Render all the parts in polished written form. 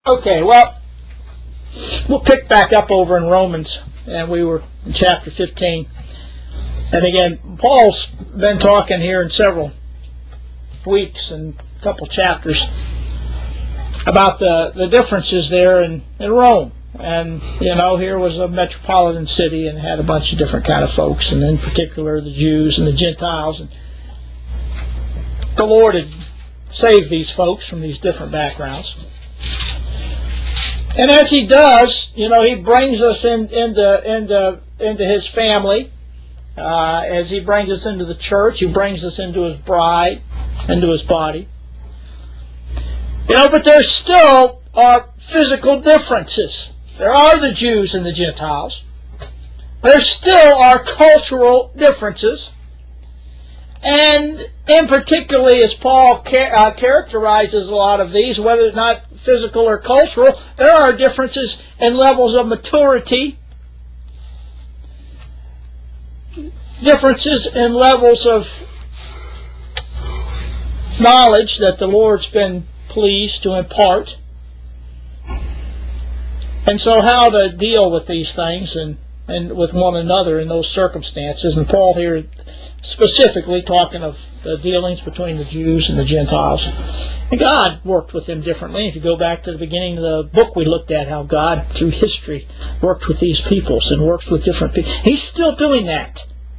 Okay, well, we'll pick back up over in Romans, and we were in chapter 15. And again, Paul's been talking here in several weeks and a couple chapters about the differences there in Rome. And, here was a metropolitan city and had a bunch of different kind of folks, and in particular the Jews and the Gentiles. And the Lord had saved these folks from these different backgrounds. And as He does, He brings us into His family. As He brings us into the church, He brings us into His bride, into His body. But there still are physical differences. There are the Jews and the Gentiles. There still are cultural differences. And in particularly, as Paul characterizes a lot of these, whether it's not physical or cultural, there are differences in levels of maturity, differences in levels of knowledge that the Lord's been pleased to impart. And so how to deal with these things and with one another in those circumstances. And Paul here specifically talking of the dealings between the Jews and the Gentiles. And God worked with them differently. If you go back to the beginning of the book, we looked at how God, through history, worked with these peoples and works with different people. He's still doing that.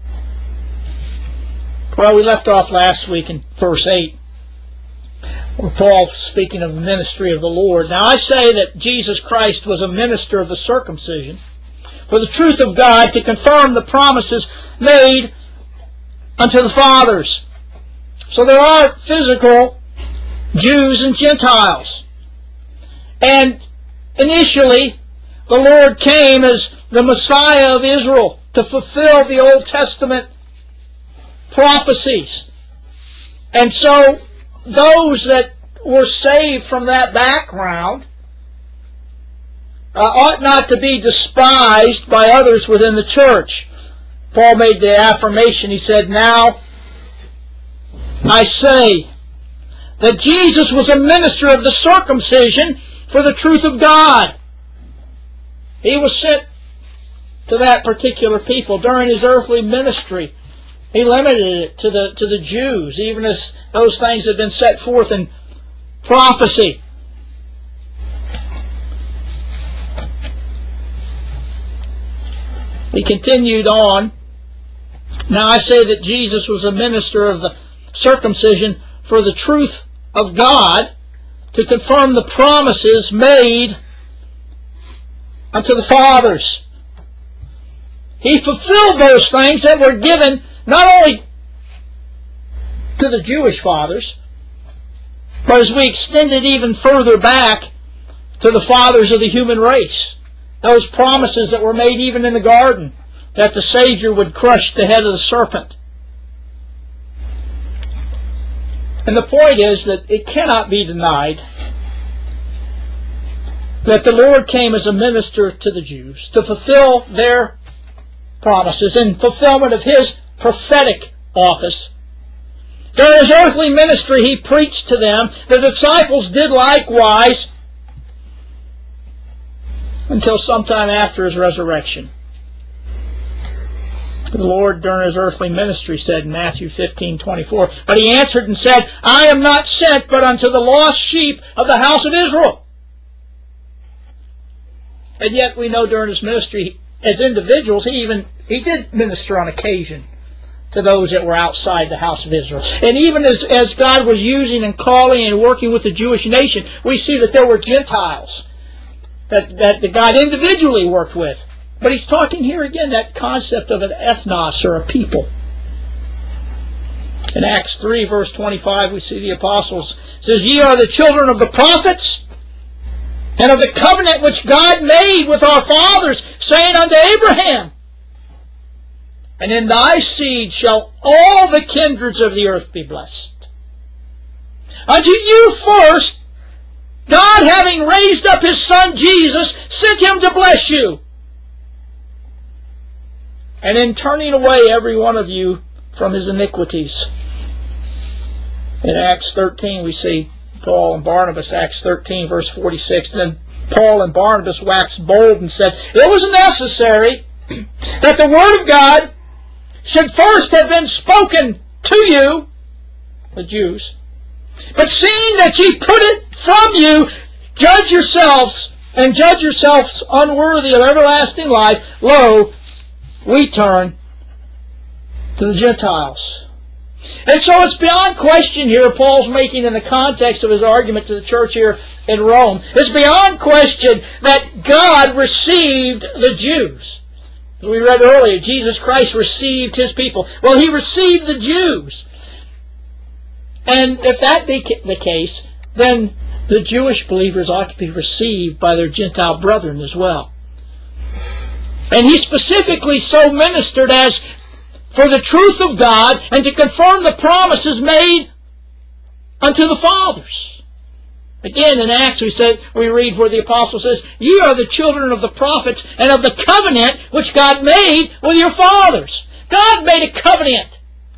Well, we left off last week in verse 8. Paul speaking of the ministry of the Lord. Now I say that Jesus Christ was a minister of the circumcision for the truth of God, to confirm the promises made unto the fathers. So there are physical Jews and Gentiles. And initially the Lord came as the Messiah of Israel to fulfill the Old Testament prophecies. And so those that were saved from that background ought not to be despised by others within the church. Paul made the affirmation. He said, "Now I say that Jesus was a minister of the circumcision for the truth of God." He was sent to that particular people during His earthly ministry. He limited it to the Jews, even as those things had been set forth in prophecy. He continued on. Now I say that Jesus was a minister of the circumcision for the truth of God, to confirm the promises made unto the fathers. He fulfilled those things that were given not only to the Jewish fathers, but as we extended even further back to the fathers of the human race. Those promises that were made even in the garden, that the Savior would crush the head of the serpent. And the point is that it cannot be denied that the Lord came as a minister to the Jews to fulfill their promises in fulfillment of His prophetic office. During His earthly ministry, He preached to them. The disciples did likewise until sometime after His resurrection. The Lord, during His earthly ministry, said in Matthew 15:24, "But He answered and said, I am not sent but unto the lost sheep of the house of Israel." And yet we know during His ministry, as individuals, He did minister on occasion to those that were outside the house of Israel. And even as God was using and calling and working with the Jewish nation, we see that there were Gentiles that God individually worked with. But He's talking here again, that concept of an ethnos, or a people. In Acts 3, verse 25, we see the apostles. It says, "Ye are the children of the prophets, and of the covenant which God made with our fathers, saying unto Abraham, and in thy seed shall all the kindreds of the earth be blessed. Unto you first, God, having raised up His Son Jesus, sent Him to bless you. And in turning away every one of you from his iniquities." In Acts 13 we see Paul and Barnabas, Acts 13, verse 46. Then Paul and Barnabas waxed bold and said, it was necessary that the word of God should first have been spoken to you, the Jews, but seeing that ye put it from you, judge yourselves unworthy of everlasting life. Lo, we turn to the Gentiles. And so it's beyond question here, Paul's making in the context of his argument to the church here in Rome, it's beyond question that God received the Jews. As we read earlier, Jesus Christ received His people. Well, He received the Jews. And if that be the case, then the Jewish believers ought to be received by their Gentile brethren as well. And He specifically so ministered as for the truth of God and to confirm the promises made unto the fathers. Again, in Acts we read where the apostle says, ye are the children of the prophets and of the covenant which God made with your fathers. God made a covenant.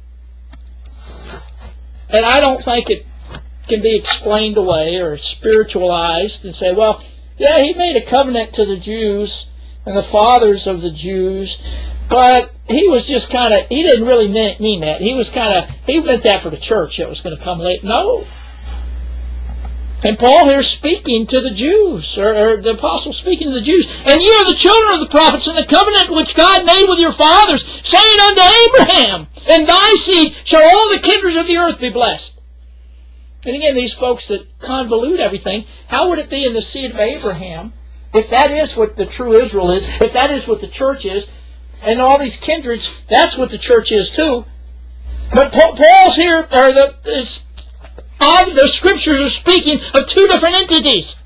And I don't think it can be explained away or spiritualized and say, well, yeah, He made a covenant to the Jews and the fathers of the Jews, but He was just He didn't really mean that. He meant that for the church that was going to come late. No. And Paul here speaking to the Jews, or the apostle speaking to the Jews, and ye are the children of the prophets and the covenant which God made with your fathers, saying unto Abraham, in thy seed shall all the kindreds of the earth be blessed. And again, these folks that convolute everything, how would it be in the seed of Abraham, if that is what the true Israel is, if that is what the church is, and all these kindreds, that's what the church is too. But Paul's here, the Scriptures are speaking of two different entities.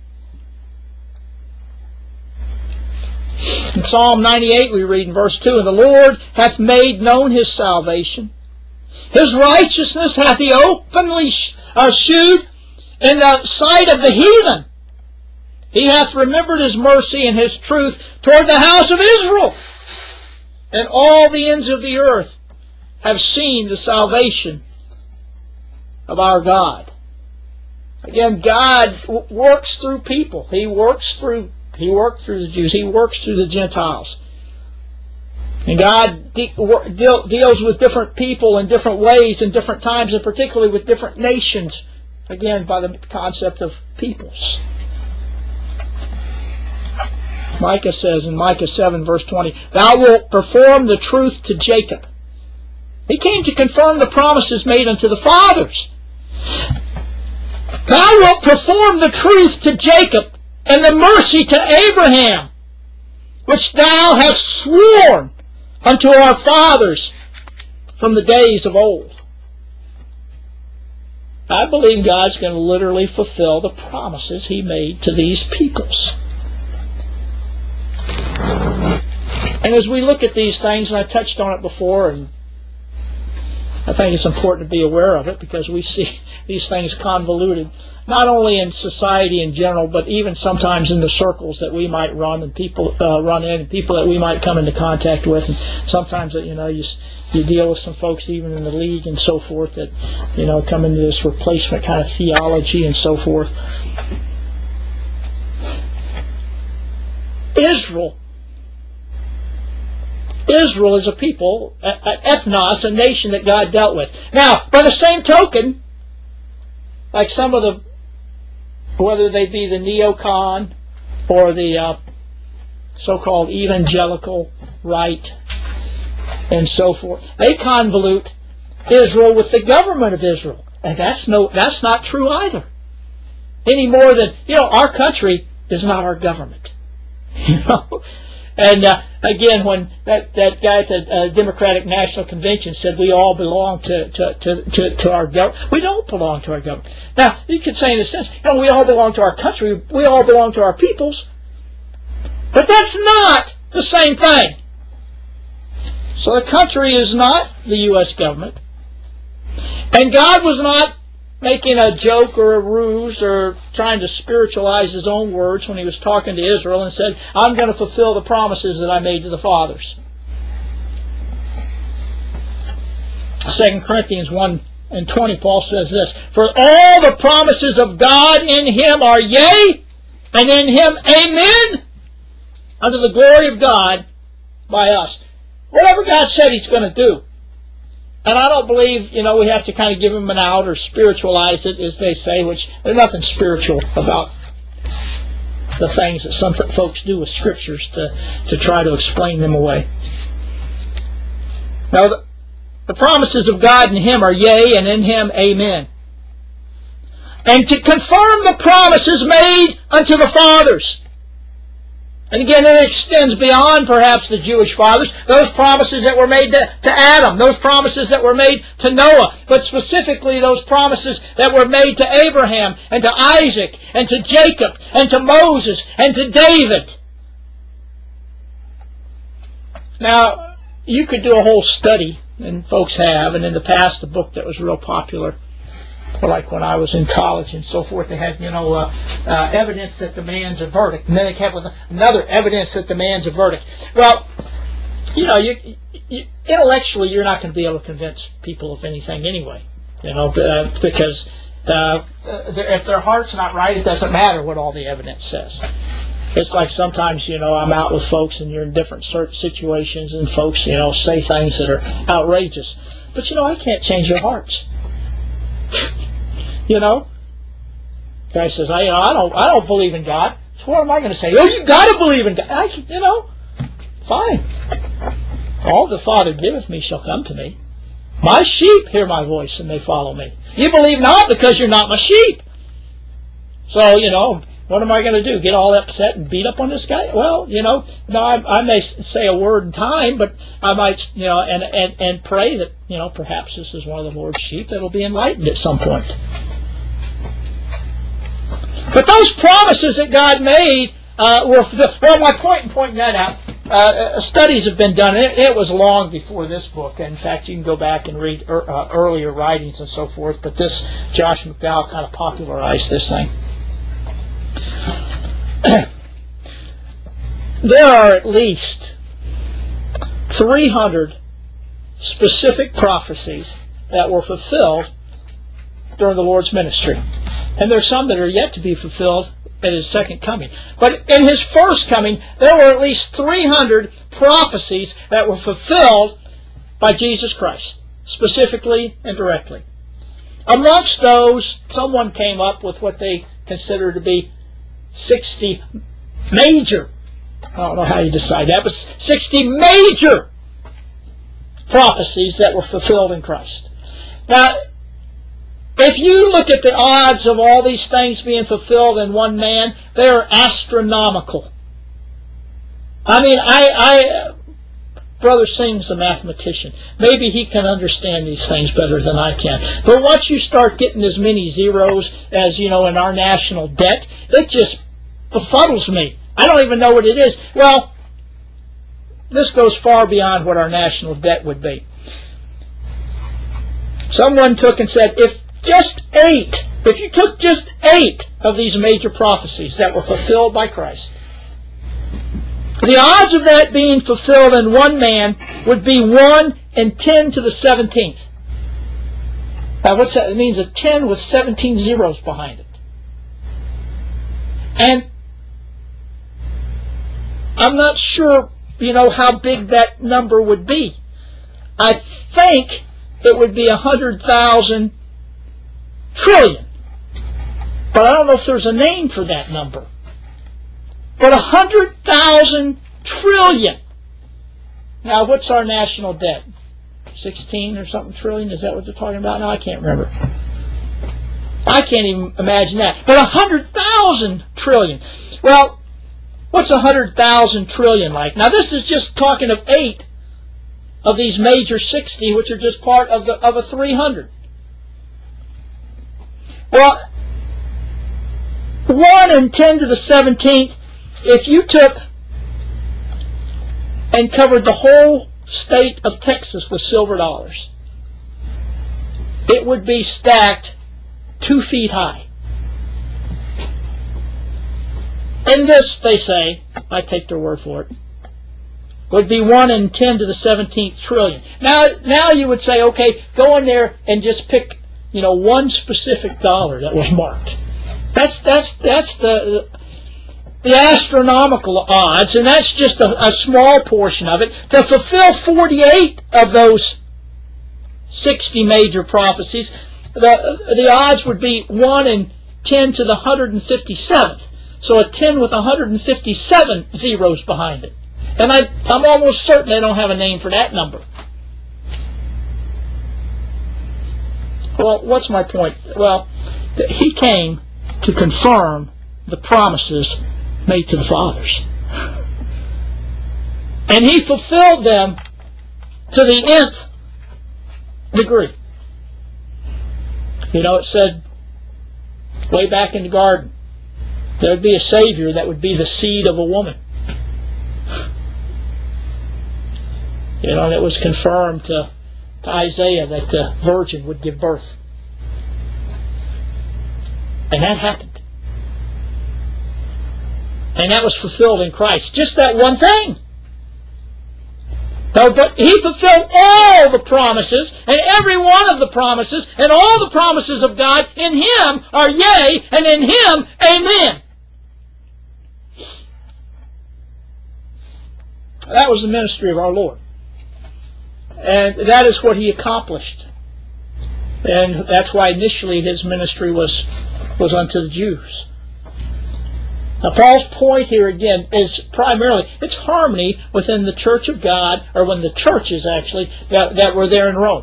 In Psalm 98 we read in verse 2, and the Lord hath made known His salvation. His righteousness hath He openly shewed in the sight of the heathen. He hath remembered His mercy and His truth toward the house of Israel. And all the ends of the earth have seen the salvation of our God. Again, God works through people. He worked through the Jews. He works through the Gentiles. And God deals with different people in different ways in different times, and particularly with different nations, again, by the concept of peoples. Micah says in Micah 7, verse 20, thou wilt perform the truth to Jacob. He came to confirm the promises made unto the fathers. Thou wilt perform the truth to Jacob and the mercy to Abraham, which thou hast sworn unto our fathers from the days of old. I believe God's going to literally fulfill the promises He made to these peoples. And as we look at these things, and I touched on it before, and I think it's important to be aware of it because we see these things convoluted, not only in society in general, but even sometimes in the circles that we might run and people run in, and people that we might come into contact with. And sometimes, you deal with some folks even in the league and so forth that, come into this replacement kind of theology and so forth. Israel is a people, ethnos, a nation that God dealt with. Now, by the same token, like some of the, whether they be the neocon or the so-called evangelical right and so forth, they convolute Israel with the government of Israel. And that's not true either. Any more than, our country is not our government. And again, when that guy at the Democratic National Convention said we all belong to our government, we don't belong to our government. Now, you could say in a sense, we all belong to our country, we all belong to our peoples, but that's not the same thing. So the country is not the U.S. government, and God was not making a joke or a ruse or trying to spiritualize His own words when He was talking to Israel and said, I'm going to fulfill the promises that I made to the fathers. 2 Corinthians 1 and 20, Paul says this, "For all the promises of God in Him are yea, and in Him amen, unto the glory of God by us." Whatever God said He's going to do. And I don't believe, we have to kind of give Him an out or spiritualize it, as they say, which there's nothing spiritual about the things that some folks do with scriptures to try to explain them away. Now, the promises of God in Him are yea, and in Him amen. And to confirm the promises made unto the fathers. And again, it extends beyond perhaps the Jewish fathers, those promises that were made to Adam, those promises that were made to Noah, but specifically those promises that were made to Abraham and to Isaac and to Jacob and to Moses and to David. Now, you could do a whole study, and folks have, and in the past, a book that was real popular, like when I was in college and so forth, they had, evidence that demands a verdict. And then they came with another evidence that demands a verdict. Well, intellectually, you're not going to be able to convince people of anything anyway. Because if their heart's not right, it doesn't matter what all the evidence says. It's like sometimes, I'm out with folks and you're in different situations and folks, say things that are outrageous. But, I can't change their hearts. Guy says, I don't believe in God. So what am I going to say? Oh, you got to believe in God. Fine. All the Father giveth me shall come to me. My sheep hear my voice and they follow me. You believe not because you're not my sheep. So, what am I going to do? Get all upset and beat up on this guy? Well, I may say a word in time, but I might, and pray that, perhaps this is one of the Lord's sheep that will be enlightened at some point. But those promises that God made were fulfilled. Well, my point in pointing that out, studies have been done. It was long before this book. In fact, you can go back and read earlier writings and so forth, but this Josh McDowell kind of popularized this thing. There are at least 300 specific prophecies that were fulfilled during the Lord's ministry. And there's some that are yet to be fulfilled at His second coming. But in His first coming, there were at least 300 prophecies that were fulfilled by Jesus Christ, specifically and directly. Amongst those, someone came up with what they consider to be 60 major, I don't know how you decide that, but 60 major prophecies that were fulfilled in Christ. Now, if you look at the odds of all these things being fulfilled in one man, they are astronomical. I mean, Brother Singh's a mathematician. Maybe he can understand these things better than I can. But once you start getting as many zeros as, in our national debt, it just befuddles me. I don't even know what it is. Well, this goes far beyond what our national debt would be. Someone took and said, if you took just 8 of these major prophecies that were fulfilled by Christ, the odds of that being fulfilled in one man would be 1 in 10 to the 17th. Now, what's that? It means a 10 with 17 zeros behind it. And I'm not sure, how big that number would be. I think it would be 100,000 trillion. But I don't know if there's a name for that number. But 100,000 trillion. Now, what's our national debt? 16 or something trillion? Is that what they're talking about? No, I can't remember. I can't even imagine that. But 100,000 trillion. Well, what's 100,000 trillion like? Now, this is just talking of 8 of these major 60, which are just part of a 300. Well, 1 in 10 to the 17th, if you took and covered the whole state of Texas with silver dollars, it would be stacked 2 feet high. And this, they say, I take their word for it, would be 1 in 10 to the 17th trillion. Now you would say, okay, go in there and just pick one specific dollar that was marked. That's the astronomical odds, and that's just a small portion of it. To fulfill 48 of those 60 major prophecies, the odds would be 1 in 10 to the 157th. So a 10 with 157 zeros behind it. And I'm almost certain they don't have a name for that number. Well, what's my point? Well, he came to confirm the promises made to the fathers. And he fulfilled them to the nth degree. It said way back in the garden, there would be a Savior that would be the seed of a woman. And it was confirmed to Isaiah that the virgin would give birth. And that happened. And that was fulfilled in Christ. Just that one thing. No, but he fulfilled all the promises, and every one of the promises, and all the promises of God in him are yea, and in him, amen. That was the ministry of our Lord. And that is what he accomplished. And that's why initially his ministry was unto the Jews. Now Paul's point here again is primarily, it's harmony within the church of God, or when the churches actually, that were there in Rome.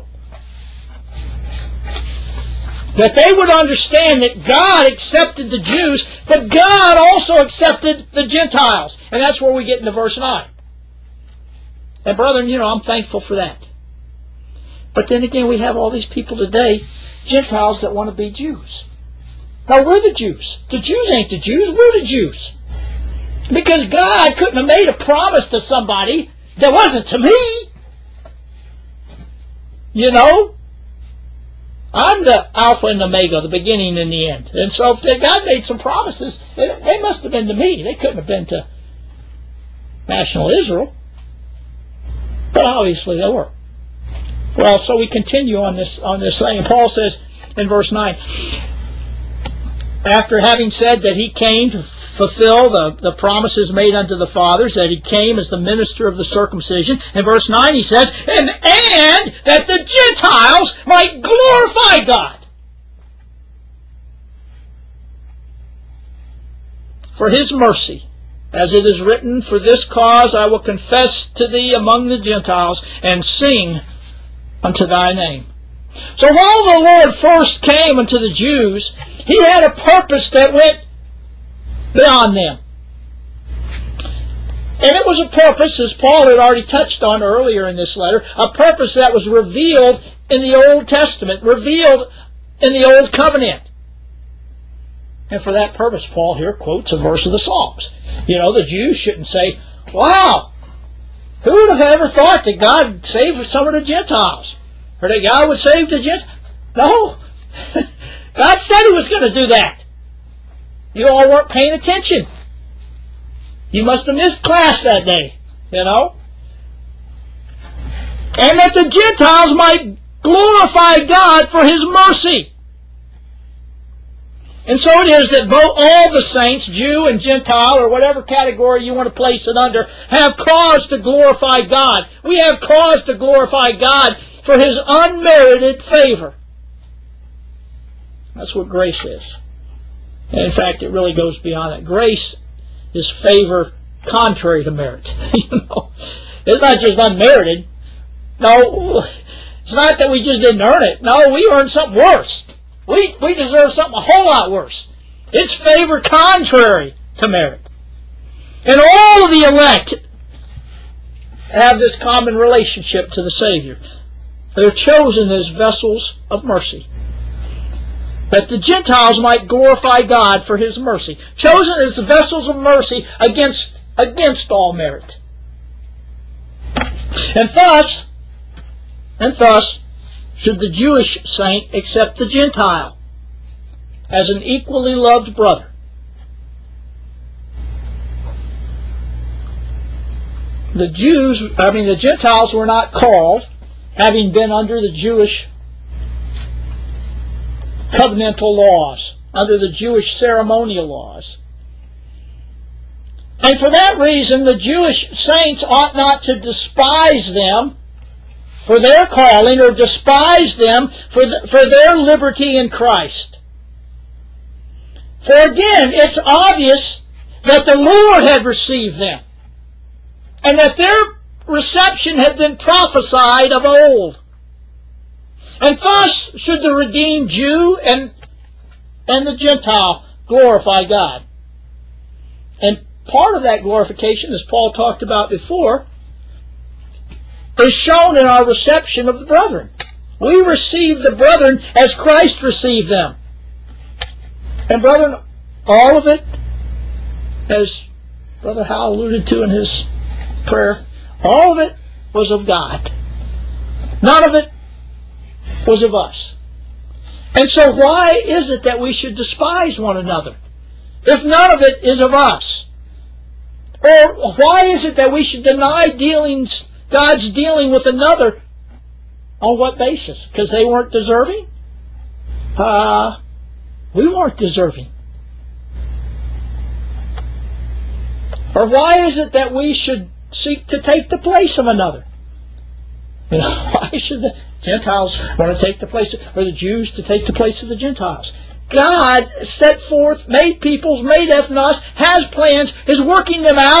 That they would understand that God accepted the Jews, but God also accepted the Gentiles. And that's where we get into verse 9. And brethren, I'm thankful for that. But then again, we have all these people today, Gentiles that want to be Jews. Now, we're the Jews. The Jews ain't the Jews. We're the Jews. Because God couldn't have made a promise to somebody that wasn't to me. I'm the Alpha and Omega, the beginning and the end. And so if God made some promises, they must have been to me. They couldn't have been to national Israel. But obviously they were. Well, so we continue on this thing. And Paul says in verse 9, after having said that he came to fulfill the promises made unto the fathers, that he came as the minister of the circumcision, in verse 9 he says, and that the Gentiles might glorify God. For his mercy, as it is written, for this cause I will confess to thee among the Gentiles, and sing unto thy name. So while the Lord first came unto the Jews, he had a purpose that went beyond them. And it was a purpose, as Paul had already touched on earlier in this letter, a purpose that was revealed in the Old Testament, revealed in the Old Covenant. And for that purpose, Paul here quotes a verse of the Psalms. The Jews shouldn't say, wow, who would have ever thought that God would save some of the Gentiles? Or that God would save the Gentiles? No. God said he was going to do that. You all weren't paying attention. You must have missed class that day, And that the Gentiles might glorify God for his mercy. And so it is that both all the saints, Jew and Gentile, or whatever category you want to place it under, have cause to glorify God. We have cause to glorify God for his unmerited favor. That's what grace is. And in fact, it really goes beyond that. Grace is favor contrary to merit. It's not just unmerited. No, it's not that we just didn't earn it. No, we earned something worse. We deserve something a whole lot worse. It's favor contrary to merit. And all of the elect have this common relationship to the Savior. They're chosen as vessels of mercy, that the Gentiles might glorify God for his mercy. Chosen as vessels of mercy against all merit. And thus, should the Jewish saint accept the Gentile as an equally loved brother. The Gentiles were not called, having been under the Jewish covenantal laws, under the Jewish ceremonial laws. And for that reason, the Jewish saints ought not to despise them for their calling, or despise them for their liberty in Christ. For again, it's obvious that the Lord had received them, and that their reception had been prophesied of old. And thus should the redeemed Jew and the Gentile glorify God. And part of that glorification, as Paul talked about before, is shown in our reception of the brethren. We receive the brethren as Christ received them. And brethren, all of it, as Brother Hal alluded to in his prayer, all of it was of God. None of it was of us. And so why is it that we should despise one another if none of it is of us? Or why is it that we should deny God's dealing with another? On what basis? Because they weren't deserving? We weren't deserving. Or why is it that we should seek to take the place of another? You know, why should the Gentiles want to take the place, or the Jews to take the place of the Gentiles? God set forth, made peoples, made ethnos, has plans, is working them out,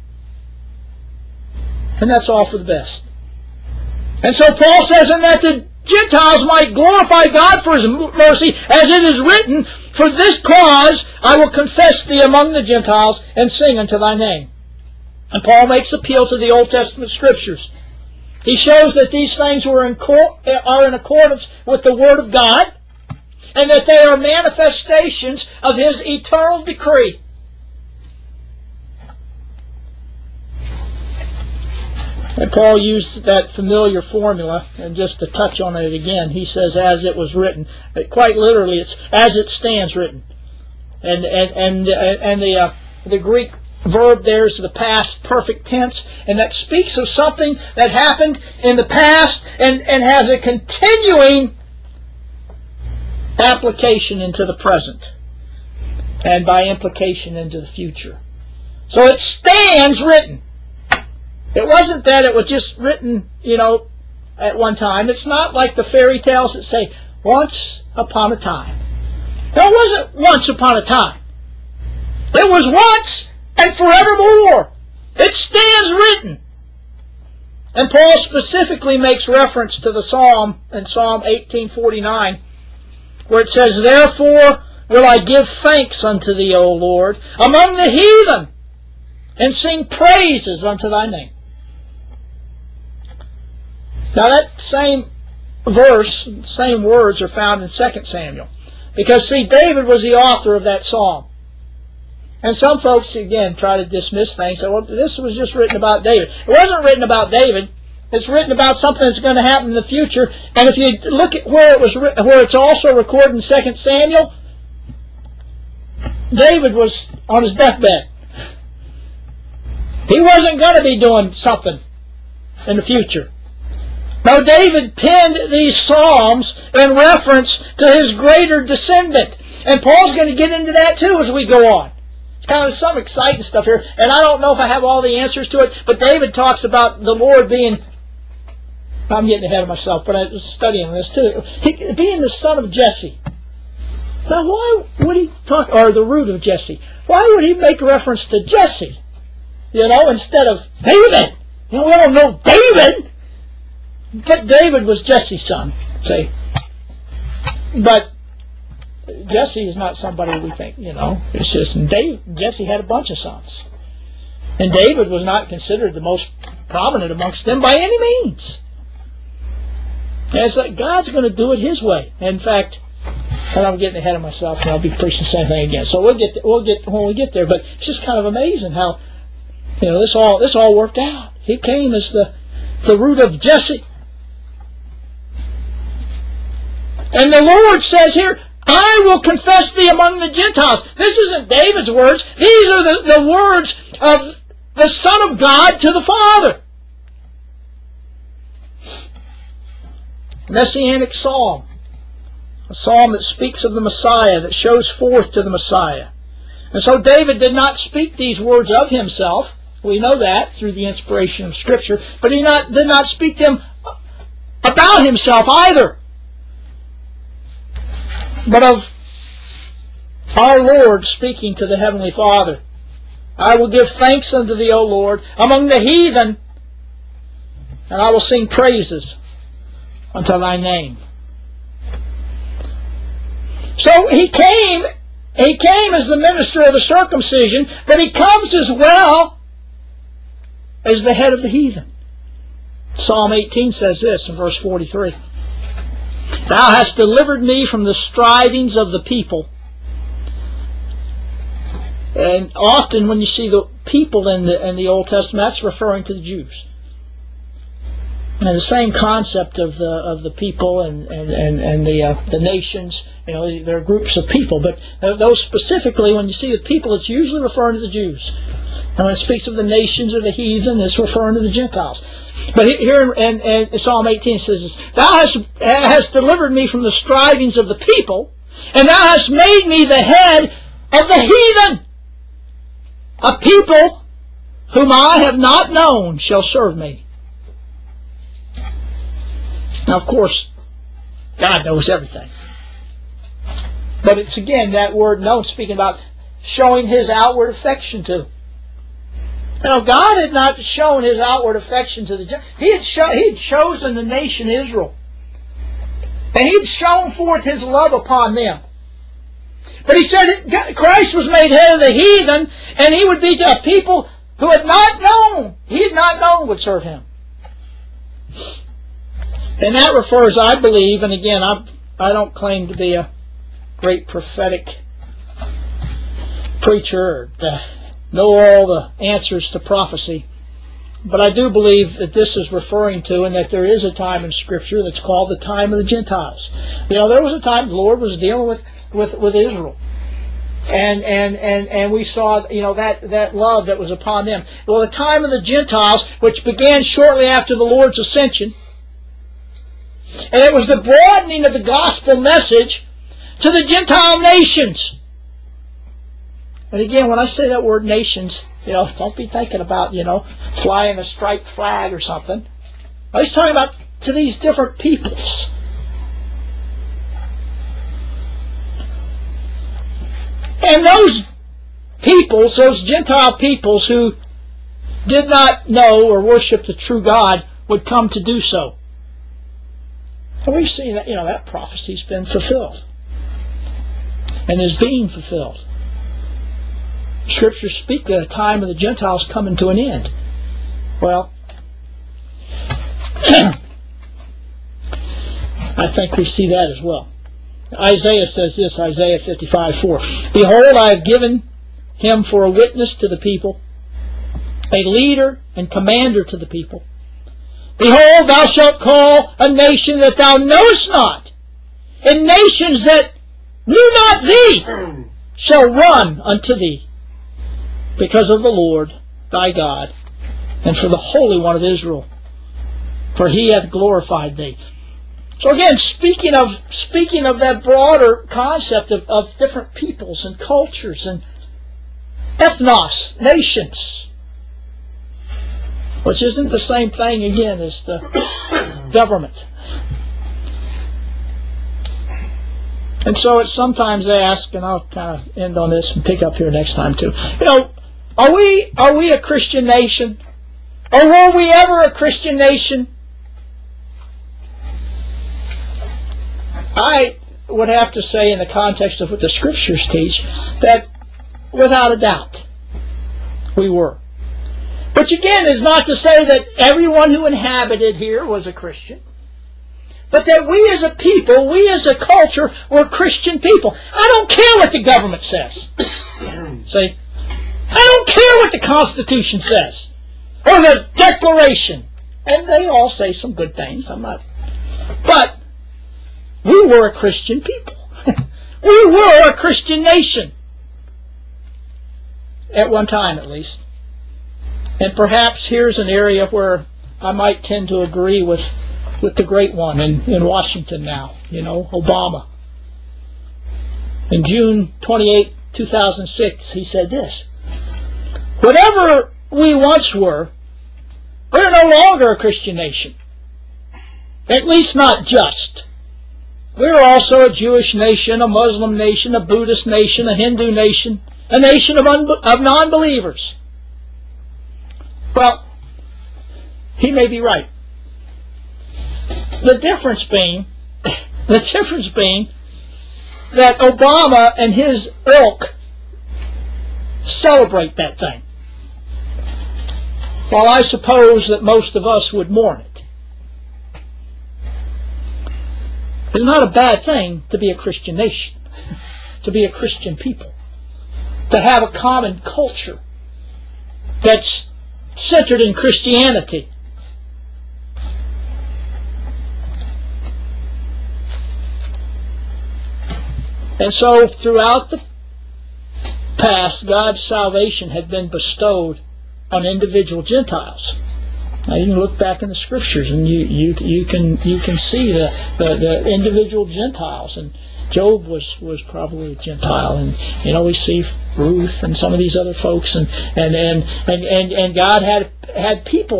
and that's all for the best. And so Paul says, and that the Gentiles might glorify God for His mercy, as it is written, for this cause I will confess thee among the Gentiles, and sing unto thy name. And Paul makes appeal to the Old Testament Scriptures. He shows that these things are in accordance with the Word of God, and that they are manifestations of His eternal decree. And Paul used that familiar formula, and just to touch on it again, he says, as it was written. Quite literally, it's as it stands written. And the Greek verb there is the past perfect tense, and that speaks of something that happened in the past and has a continuing application into the present, and by implication into the future. So it stands written. It wasn't that it was just written, at one time. It's not like the fairy tales that say, once upon a time. No, it wasn't once upon a time. It was once and forevermore. It stands written. And Paul specifically makes reference to the Psalm in Psalm 18:49, where it says, therefore will I give thanks unto thee, O Lord, among the heathen, and sing praises unto thy name. Now that same verse, same words are found in 2 Samuel. Because, see, David was the author of that psalm. And some folks, again, try to dismiss things. Say, well, this was just written about David. It wasn't written about David. It's written about something that's going to happen in the future. And if you look at where it's also recorded in 2 Samuel, David was on his deathbed. He wasn't going to be doing something in the future. Now, David penned these psalms in reference to his greater descendant. And Paul's going to get into that too as we go on. It's kind of some exciting stuff here. And I don't know if I have all the answers to it, but David talks about the Lord being, I'm getting ahead of myself, but I was studying this too, being the son of Jesse. Now, why would he talk, or the root of Jesse? Why would he make reference to Jesse, instead of David? We don't know David. But David was Jesse's son, say. But Jesse is not somebody we think, It's just Jesse had a bunch of sons. And David was not considered the most prominent amongst them by any means. And it's like God's going to do it His way. In fact, and I'm getting ahead of myself, and I'll be preaching the same thing again. So we'll get when we get there. But it's just kind of amazing how, this all worked out. He came as the root of Jesse. And the Lord says here, I will confess thee among the Gentiles. This isn't David's words. These are the words of the Son of God to the Father. Messianic Psalm. A psalm that speaks of the Messiah, that shows forth to the Messiah. And so David did not speak these words of himself. We know that through the inspiration of Scripture. But he did not speak them about himself either, but of our Lord speaking to the Heavenly Father. I will give thanks unto thee, O Lord, among the heathen, and I will sing praises unto thy name. So he came as the minister of the circumcision, but he comes as well as the head of the heathen. Psalm 18 says this in verse 43. Thou hast delivered me from the strivings of the people. And often when you see the people in the Old Testament, that's referring to the Jews. And the same concept of the people and the nations, there are groups of people, but those specifically, when you see the people, it's usually referring to the Jews. And when it speaks of the nations or the heathen, it's referring to the Gentiles. But here in Psalm 18 it says this, Thou hast delivered me from the strivings of the people, and Thou hast made me the head of the heathen. A people whom I have not known shall serve me. Now, of course, God knows everything. But it's again that word known, speaking about showing His outward affection to. God had not shown His outward affection to the Gentiles. He had chosen the nation Israel. And He had shown forth His love upon them. But He said Christ was made head of the heathen, and He would be to a people who had not known, He had not known would serve Him. And that refers, I believe, and again, I don't claim to be a great prophetic preacher or to know all the answers to prophecy, but I do believe that this is referring to, and that there is a time in Scripture that's called the time of the Gentiles. There was a time the Lord was dealing with Israel. And we saw that love that was upon them. Well, the time of the Gentiles, which began shortly after the Lord's ascension, and it was the broadening of the gospel message to the Gentile nations. And again, when I say that word nations, don't be thinking about, flying a striped flag or something. I was talking about to these different peoples. And those peoples, those Gentile peoples who did not know or worship the true God, would come to do so. And we've seen that, that prophecy's been fulfilled. And is being fulfilled. Scriptures speak of the time of the Gentiles coming to an end. Well, I think we see that as well. Isaiah says this, Isaiah 55:4. Behold, I have given him for a witness to the people, a leader and commander to the people. Behold, thou shalt call a nation that thou knowest not, and nations that knew not thee shall run unto thee, because of the Lord thy God, and for the Holy One of Israel, for He hath glorified thee. So again, speaking of that broader concept of different peoples and cultures and ethnos, nations, which isn't the same thing again as the government. And so it's sometimes asked, and I'll kind of end on this and pick up here next time too. Are we a Christian nation? Or were we ever a Christian nation? I would have to say, in the context of what the Scriptures teach, that without a doubt we were. Which again is not to say that everyone who inhabited here was a Christian, but that we as a people, we as a culture, were Christian people. I don't care what the government says. See? I don't care what the Constitution says, or the Declaration. And they all say some good things. But we were a Christian people. We were a Christian nation. At one time, at least. And perhaps here's an area where I might tend to agree with the great one in Washington now, Obama. In June 28, 2006, he said this: "Whatever we once were, we're no longer a Christian nation. At least not just. We're also a Jewish nation, a Muslim nation, a Buddhist nation, a Hindu nation, a nation of non-believers." Well, he may be right. The difference being that Obama and his ilk celebrate that thing, while I suppose that most of us would mourn it. It's not a bad thing to be a Christian nation, to be a Christian people, to have a common culture that's centered in Christianity. And so throughout the past, God's salvation had been bestowed on individual Gentiles. Now you can look back in the Scriptures and you can see the individual Gentiles. And Job was probably a Gentile, and we see Ruth and some of these other folks, and God had people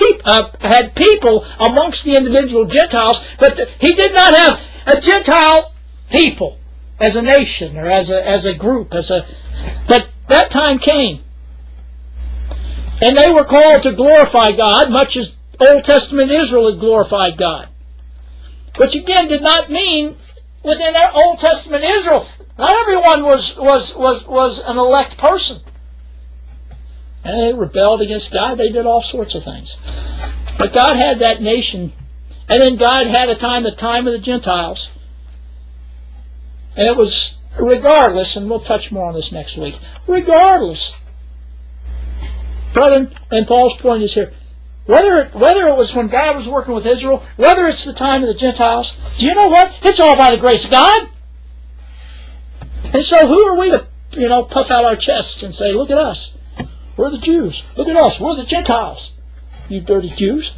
amongst the individual Gentiles, but He did not have a Gentile people as a nation or as a group, but that time came. And they were called to glorify God, much as Old Testament Israel had glorified God. Which again did not mean within their Old Testament Israel, not everyone was an elect person. And they rebelled against God. They did all sorts of things. But God had that nation, and then God had the time of the Gentiles. And it was regardless, and we'll touch more on this next week, regardless. Brethren, and Paul's point is here, whether it was when God was working with Israel, whether it's the time of the Gentiles, do you know what? It's all by the grace of God. And so who are we to, puff out our chests and say, look at us. We're the Jews. Look at us. We're the Gentiles. You dirty Jews.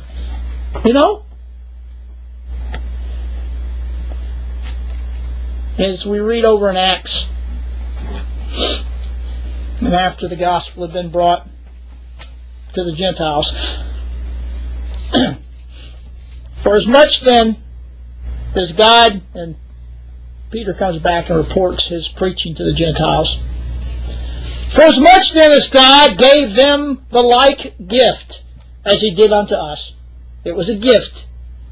As we read over in Acts, and after the gospel had been brought to the Gentiles, for as much then as God, and Peter comes back and reports his preaching to the Gentiles, for as much then as God gave them the like gift as He did unto us, it was a gift,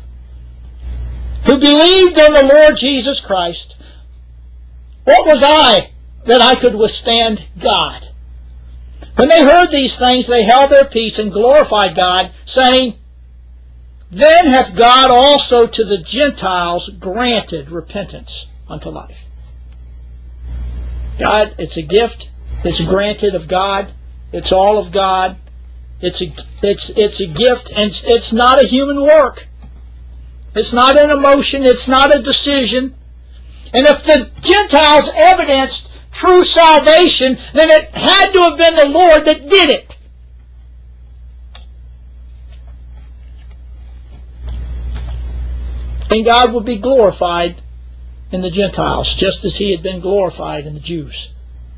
who believed in the Lord Jesus Christ, what was I that I could withstand God? When they heard these things, they held their peace and glorified God, saying, Then hath God also to the Gentiles granted repentance unto life. God, it's a gift. It's granted of God. It's all of God. It's a gift, and it's not a human work. It's not an emotion. It's not a decision. And if the Gentiles evidenced true salvation, then it had to have been the Lord that did it. And God would be glorified in the Gentiles, just as He had been glorified in the Jews.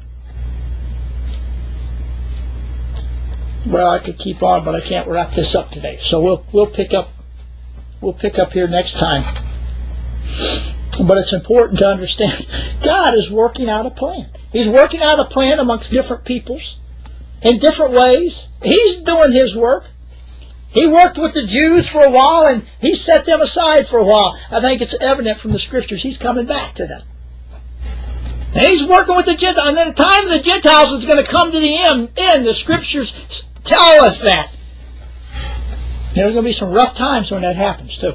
Well, I could keep on, but I can't wrap this up today. So we'll pick up here next time. But it's important to understand God is working out a plan. He's working out a plan amongst different peoples in different ways. He's doing His work. He worked with the Jews for a while, and He set them aside for a while. I think it's evident from the Scriptures He's coming back to them. And He's working with the Gentiles. And then the time of the Gentiles is going to come to the end. The Scriptures tell us that. There's going to be some rough times when that happens, too.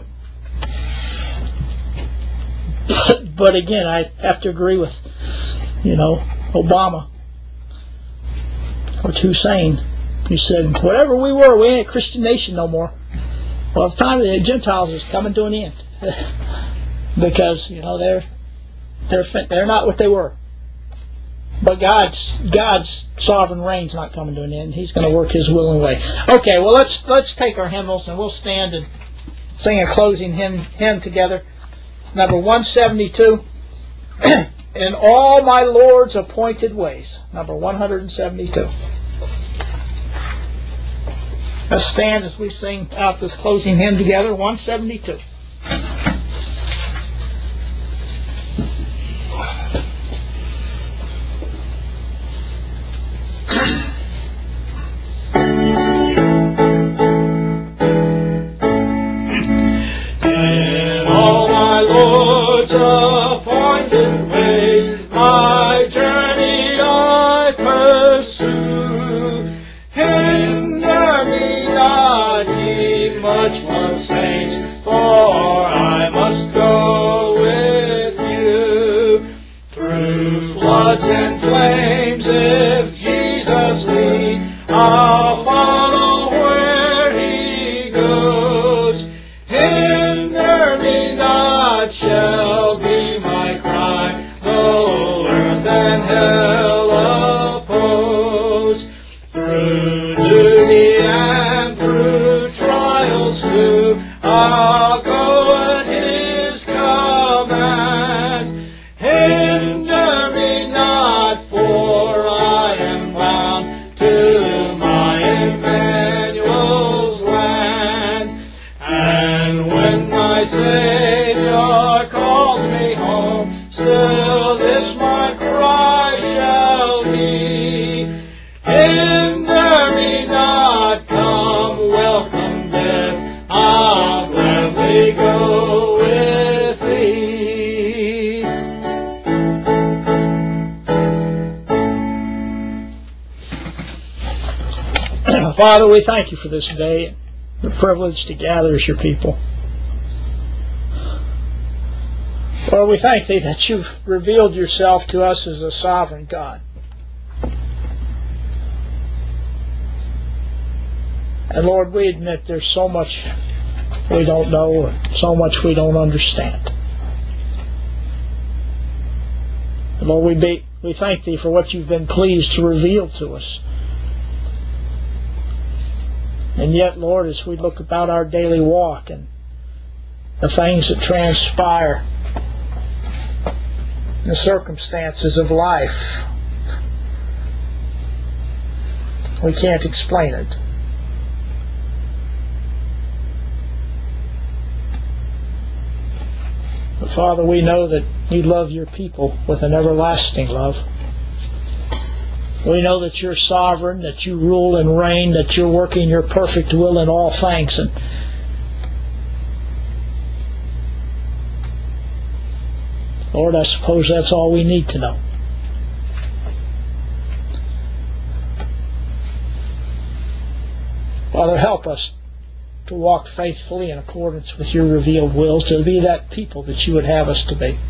But again, I have to agree with, Obama. With Hussein. He said, whatever we were, we ain't a Christian nation no more. Well, the time of the Gentiles is coming to an end. Because, they're not what they were. But God's sovereign reign's not coming to an end. He's going to work His will and way. Okay, well, let's take our hymnals and we'll stand and sing a closing hymn together. Number 172. in all my Lord's appointed ways. Number 172. Let's stand as we sing out this closing hymn together, 172. In all my Lord's appointed ways, my journey I pursue. Hinder me not, ye much loved saints, for I must go with you. Through floods and flames, if Jesus lead, I'll follow where he goes. Hinder me not shall be my cry, though earth and hell oppose. Through duty and through trials too, I'll go at his command. Hinder me not, for I am bound to my Emmanuel's land. And when my Savior calls me home, still this my cry shall be. Hinder me not, come, welcome death, I'll gladly go with thee. Father, we thank you for this day, the privilege to gather as your people. Lord, we thank thee that you've revealed yourself to us as a sovereign God. And Lord, we admit there's so much we don't know, so much we don't understand. And Lord, we thank thee for what you've been pleased to reveal to us. And yet, Lord, as we look about our daily walk and the things that transpire, the circumstances of life, we can't explain it. But Father, we know that you love your people with an everlasting love. We know that you're sovereign, that you rule and reign, that you're working your perfect will in all things. And Lord, I suppose that's all we need to know. Father, help us to walk faithfully in accordance with your revealed will, to be that people that you would have us to be.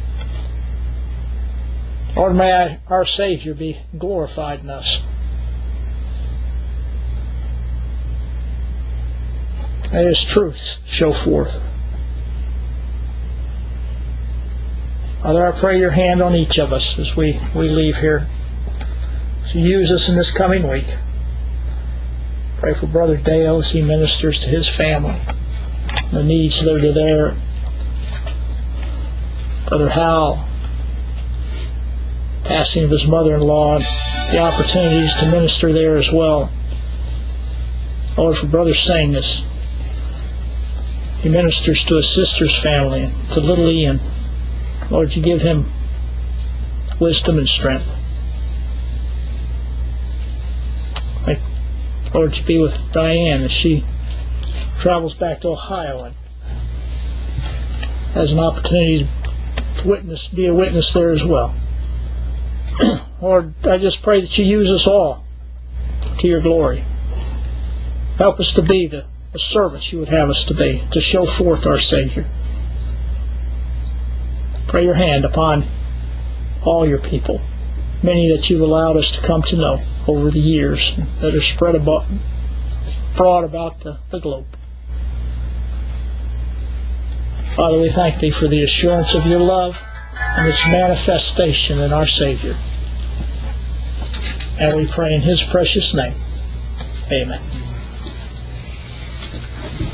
Lord, may our Savior be glorified in us. May his truth show forth. Father, I pray your hand on each of us as we leave here. So use us in this coming week. Pray for Brother Dale as he ministers to his family, the needs that are there. Brother Hal, passing of his mother-in-law, and the opportunities to minister there as well. Lord, for Brother Singh as he ministers to his sister's family, to little Ian. Lord, you give him wisdom and strength. Lord, you be with Diane as she travels back to Ohio and has an opportunity to be a witness there as well. Lord, I just pray that you use us all to your glory. Help us to be the servants you would have us to be, to show forth our Savior. Pray your hand upon all your people, many that you've allowed us to come to know over the years that are spread abroad about the globe. Father, we thank thee for the assurance of your love and its manifestation in our Savior. And we pray in his precious name. Amen.